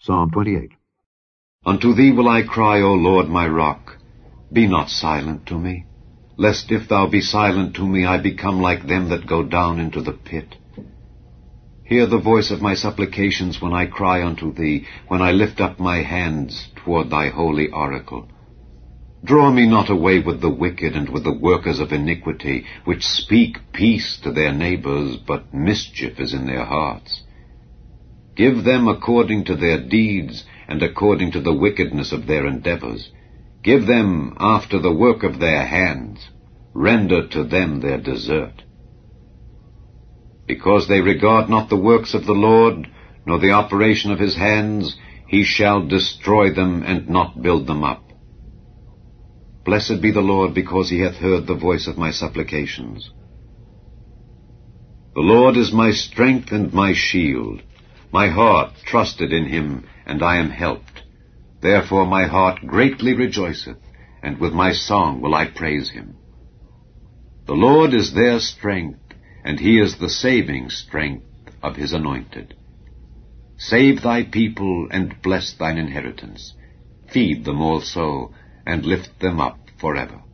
Psalm 28. Unto thee will I cry, O Lord my rock. Be not silent to me, lest if thou be silent to me, I become like them that go down into the pit. Hear the voice of my supplications when I cry unto thee, when I lift up my hands toward thy holy oracle. Draw me not away with the wicked and with the workers of iniquity, which speak peace to their neighbors, but mischief is in their hearts. Give them according to their deeds, and according to the wickedness of their endeavors. Give them after the work of their hands. Render to them their desert. Because they regard not the works of the Lord, nor the operation of his hands, he shall destroy them and not build them up. Blessed be the Lord, because he hath heard the voice of my supplications. The Lord is my strength and my shield. My heart trusted in him, and I am helped. Therefore my heart greatly rejoiceth, and with my song will I praise him. The Lord is their strength, and he is the saving strength of his anointed. Save thy people, and bless thine inheritance. Feed them also, and lift them up forever.